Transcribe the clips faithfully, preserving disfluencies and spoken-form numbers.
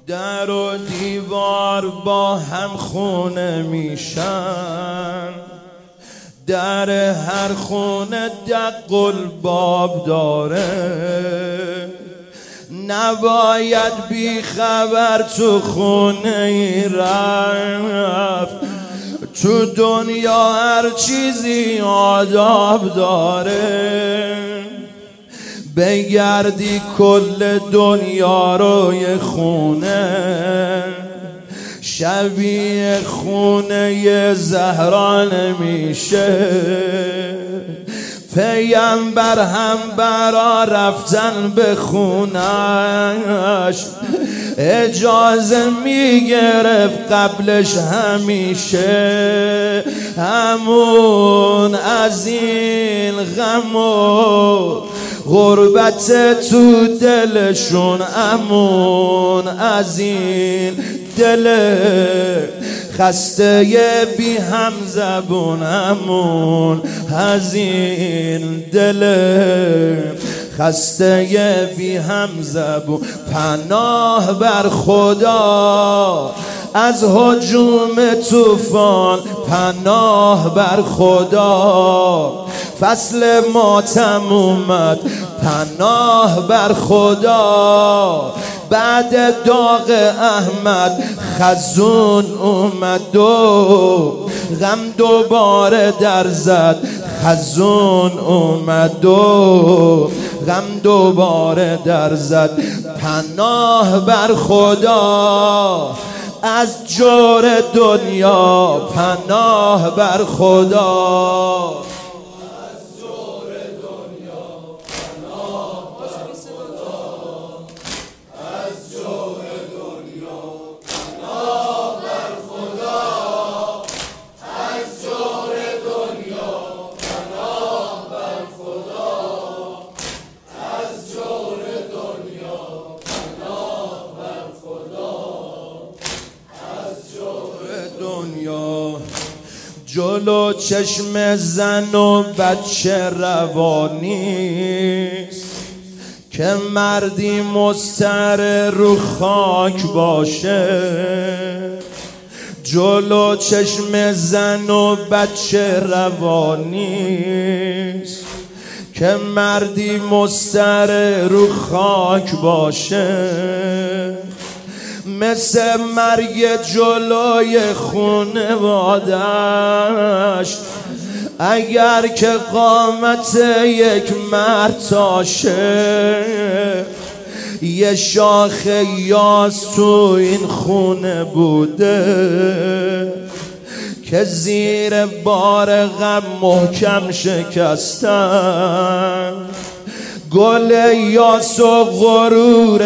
در و دیوار با هم خونه میشن، در هر خونه دق الباب داره. نباید بی خبر تو خونه ای رفت، تو دنیا هر چیزی آداب داره. بگردی کل دنیا رو یه خونه، شبیه خونه زهرا نمیشه. پیامبر هم برا رفتن به خونش اجازه میگرفت قبلش همیشه. همون از این غم و غربت تو دلشون، امون از این دل خسته بی هم زبون، امون از این دل خسته بی هم زبون. پناه بر خدا از هجوم طوفان، پناه بر خدا فصل ماتم اومد، پناه بر خدا بعد داغ احمد خزون اومد و غم دوباره در زد. خزون اومد و غم دوباره در زد. پناه بر خدا از جور دنیا، پناه بر خدا جلو چشم زن و بچه روانیست که مردی مستعر رو خاک باشه. جلو چشم زن و بچه روانیست که مردی مستعر رو خاک باشه. مثل مرگ جلوی خونوادش اگر که قامت یک مرد تاشه. یه شاخ یاس تو این خونه بوده که زیر بار غم محکم شکستن. گل یاس و غرور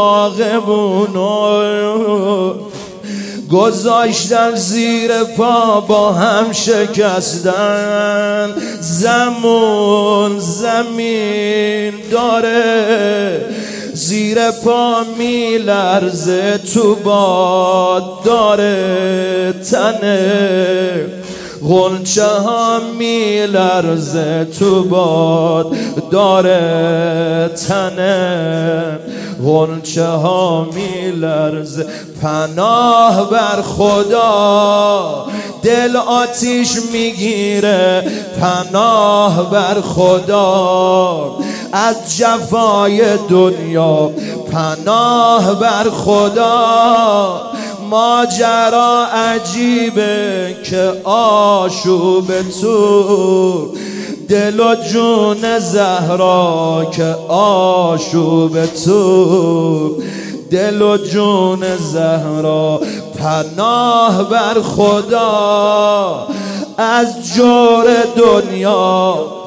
باغبونو گذاشتن زیر پا با هم شکستن. زمون زمین داره زیر پا میلرزه، تو باد داره تنه غنچه ها میلرزه، تو باد داره تنه غنچه ها میلرزه. پناه بر خدا دل آتیش میگیره، پناه بر خدا از جفای دنیا، پناه بر خدا. ماجرا عجیبه که آشوب تو دل و جون زهرا، که آشوب تو دل و جون زهرا. پناه بر خدا از جور دنیا،